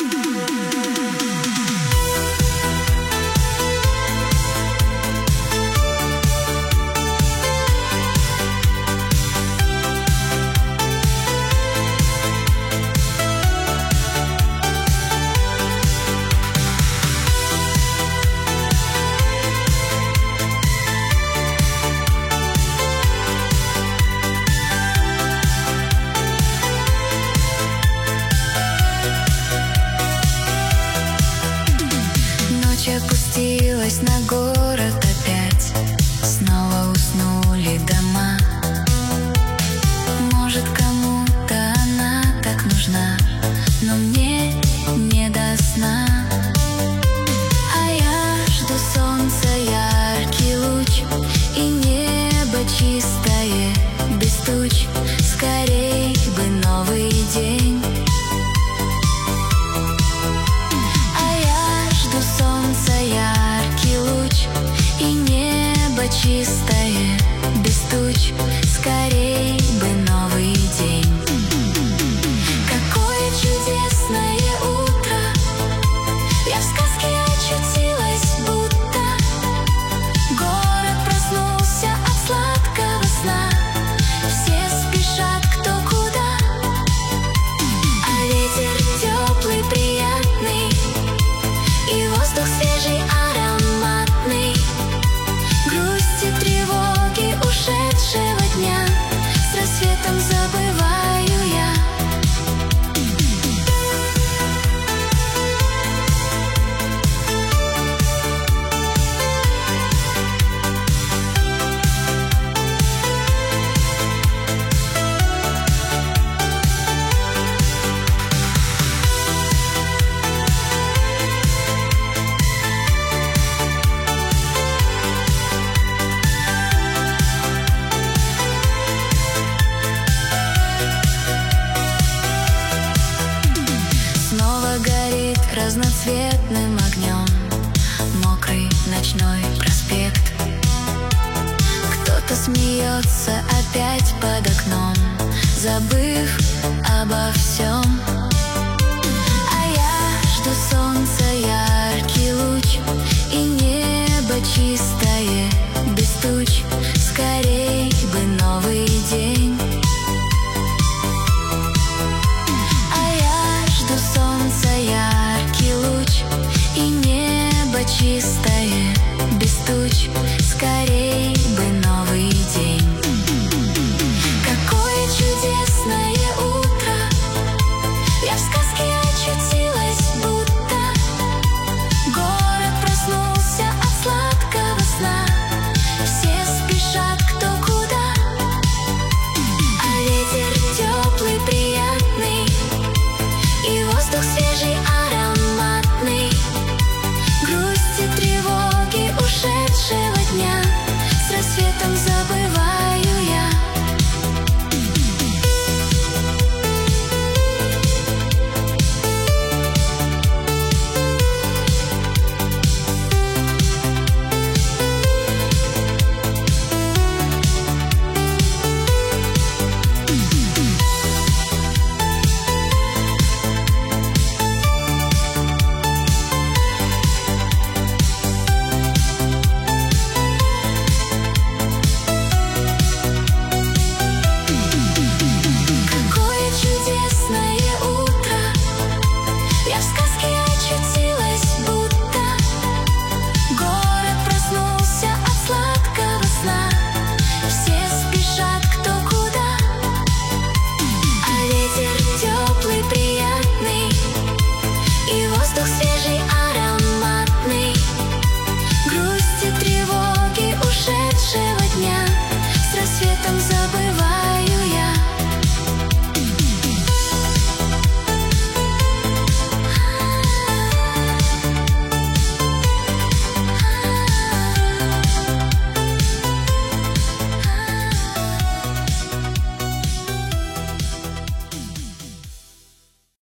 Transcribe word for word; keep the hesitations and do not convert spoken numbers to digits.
Опустилась на город опять, снова уснули дома. Может, кому-то она так нужна, но мне не до сна. А я жду солнца, яркий луч, и небо чистое, без туч. Скорей бы новый день. Чистое, без туч, скорей бы новый день. Какое чудесное утро, я в сказке очутилась будто. Город проснулся от сладкого сна, все спешат кто куда. А ветер теплый, приятный, и воздух свежий, ароматный. Грусть и тревоги ушедшего дня с рассветом забываю я. Горит разноцветным огнем мокрый ночной проспект. Кто-то смеется опять под окном, забыв